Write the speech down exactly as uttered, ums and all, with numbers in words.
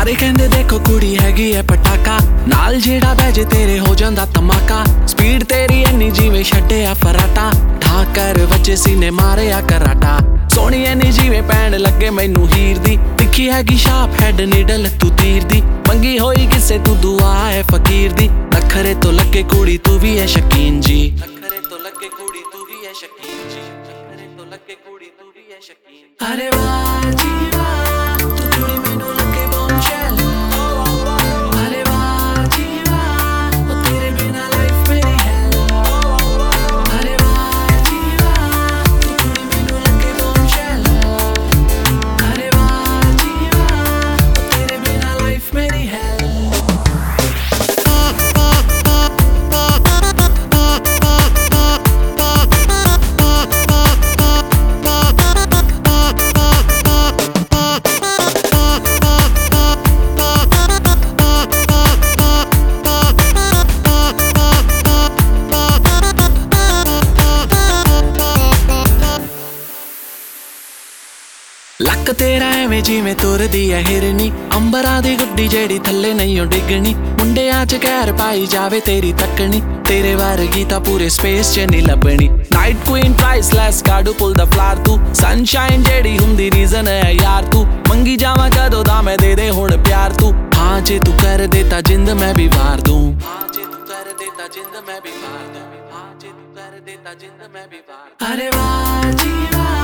सारे कहंदे देखो कुड़ी हैगी है पटाका, नाल जेड़ा बैजे तेरे हो जांदा धमाका। स्पीड तेरी इन्नी जिवें छड्डिया फराटा, ठा कर वजे सीने मारे आ कराटा। सोहनी इन्नी जिवें पैण लगे मैनू हीर दी, दिखी हैगी शार्प हैड नीडल तू तीर दी। मंगी होई किसे तू दुआ है फकीर दी, नखरे तो लगे कुड़ी तू भी है शकीन जी। नखरे तो लगे कुड़ी तू भी है शकीन जी, नखरे तो लगे कुड़ी तू भी है शकीन। अरे वाह जी वाह, तू कुड़ी मैनू लगे bombshell। अरे वाह जी वाह, ओ तेरे बिना लाइफ मेरी hell। अरे वाह जी वाह, तू कुड़ी मैनू लगे bombshell। अरे वाह जी वाह, ओ तेरे बिना लाइफ मेरी hell। लक तेरा एवें जिवें तुरदी है हिरनी, अंबरा दी गुड्डी जेड़ी थल्ले नहीं ओ डिगनी। मुंडियां च गैर पाई जावे तेरी तकनी, तेरे वर्गी तां पूरे स्पेस च नहीं लभनी। नाइट क्वीन प्राइसलैस गाडू पुल द फ्लार तू, सनशाइन जेड़ी हुंदी रीजन है यार तू। मंगी जावां कदों दा मैं दे दे हुण प्यार तू, हाँ जे तू कर देता जिंद मैं भी वार दूं। हाँ जे तू कर देता जिंद मैं भी वार दूं, हाँ जे तू कर देता जिंद मैं भी वार दूं। अरे वाह जी वाह,